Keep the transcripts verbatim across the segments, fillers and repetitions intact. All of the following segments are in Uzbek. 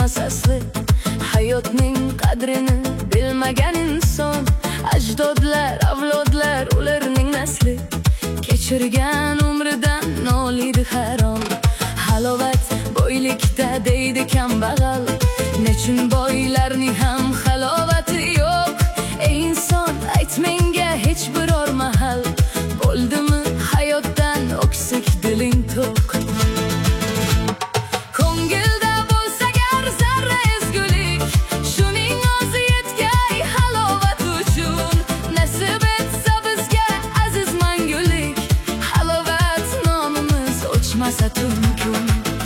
chiqmas asli. Hayotning qadrini bilmagan inson, ajdodlar, avlodlar, ularning nasli. Kechirgan umridan noliydi harom. Halovat boylikda deydi kambag'al, nechun boylarning ham halovati yo'q? Ey inson, ayt menga hech biror mahal bo'ldimi hayotdan o'ksik diling to'q? Ko'ngilda bo'lsa gar zarra ezgulik, shuning o'zi yetgay halovat uchun. Nasib etsa bizga aziz mangulik, halovat nomimiz o'chmasa tun kun.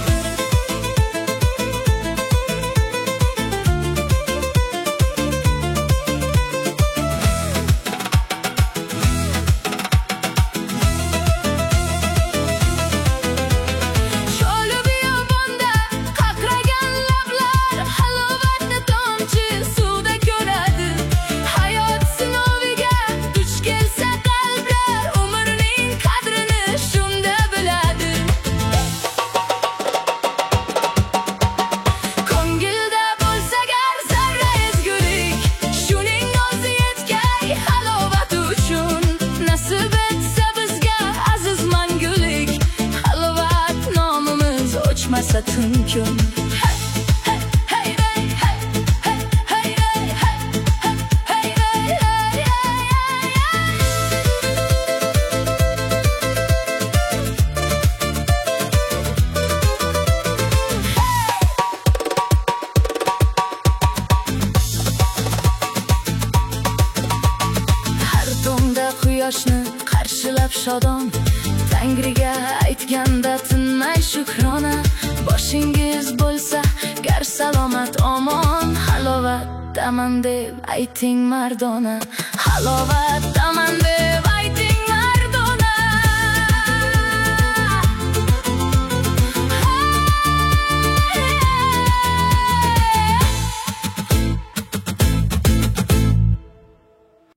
Tun kun. Har tongda quyoshni qarshilab shodon, Tangriga aytganda tinmay shukrona. Boshingiz bo'lsa gar salomat omon, halovatdaman deb ayting mardona. Halovatdaman deb